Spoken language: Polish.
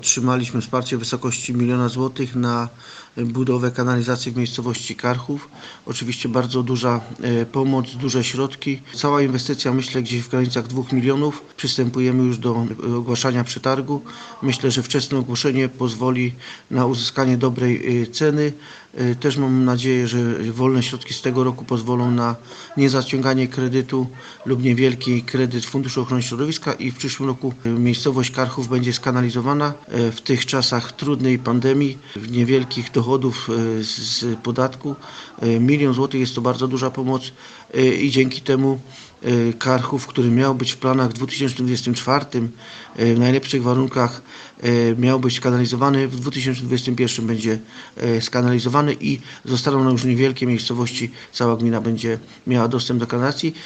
Otrzymaliśmy wsparcie w wysokości 1 000 000 złotych na budowę kanalizacji w miejscowości Karchów. Oczywiście bardzo duża pomoc, duże środki. Cała inwestycja, myślę, gdzieś w granicach 2 milionów. Przystępujemy już do ogłaszania przetargu. Myślę, że wczesne ogłoszenie pozwoli na uzyskanie dobrej ceny. Też mam nadzieję, że wolne środki z tego roku pozwolą na niezaciąganie kredytu lub niewielki kredyt Funduszu Ochrony Środowiska i w przyszłym roku miejscowość Karchów będzie skanalizowana. W tych czasach trudnej pandemii, niewielkich dochodów z podatku, 1 000 000 złotych jest to bardzo duża pomoc i dzięki temu Karchów, który miał być w planach w 2024 w najlepszych warunkach miał być skanalizowany, w 2021 będzie skanalizowany i zostaną nam już niewielkie miejscowości, cała gmina będzie miała dostęp do kanalizacji.